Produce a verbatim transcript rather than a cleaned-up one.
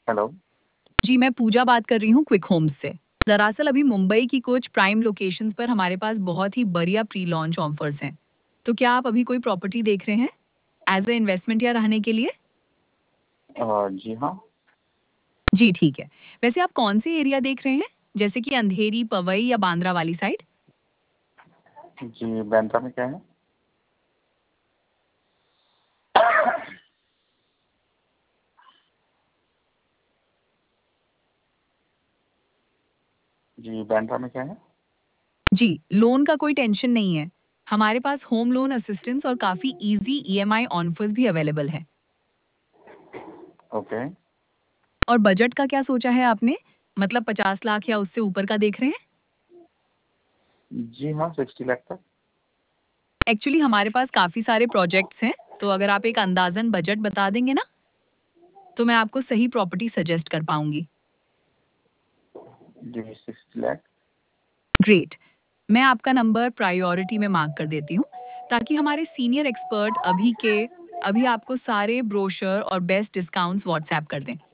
Hello. जी, मैं पूजा बात कर रही हूँ क्विक होम्स से। दरअसल अभी मुंबई की कुछ प्राइम लोकेशंस पर हमारे पास बहुत ही बढ़िया प्री लॉन्च ऑफर्स हैं। तो क्या आप अभी कोई प्रॉपर्टी देख रहे हैं एज ए इन्वेस्टमेंट या रहने के लिए? अ, जी हाँ। जी ठीक है। वैसे आप कौन से एरिया देख रहे हैं, जैसे कि अंधेरी, पवई या बांद्रा वाली साइड? जी, बैंड्रा में क्या है? जी, बैंड्रा में क्या है? जी, लोन का कोई टेंशन नहीं है। हमारे पास होम लोन असिस्टेंस और काफी इजी ईएमआई ऑफर्स भी अवेलेबल है। ओके। और बजट का क्या सोचा है आपने? मतलब पचास लाख या उससे ऊपर का देख रहे हैं? जी हाँ, सिक्सटी लाख तक। एक्चुअली हमारे पास काफ़ी सारे प्रोजेक्ट्स हैं, तो अगर आप एक अंदाज़न बजट बता देंगे ना, तो मैं आपको सही प्रॉपर्टी सजेस्ट कर पाऊँगी। जी, सिक्सटी लाख। ग्रेट! मैं आपका नंबर प्रायोरिटी में मार्क कर देती हूँ, ताकि हमारे सीनियर एक्सपर्ट अभी के अभी आपको सारे ब्रोशर और बेस्ट डिस्काउंट्स व्हाट्सएप कर दें।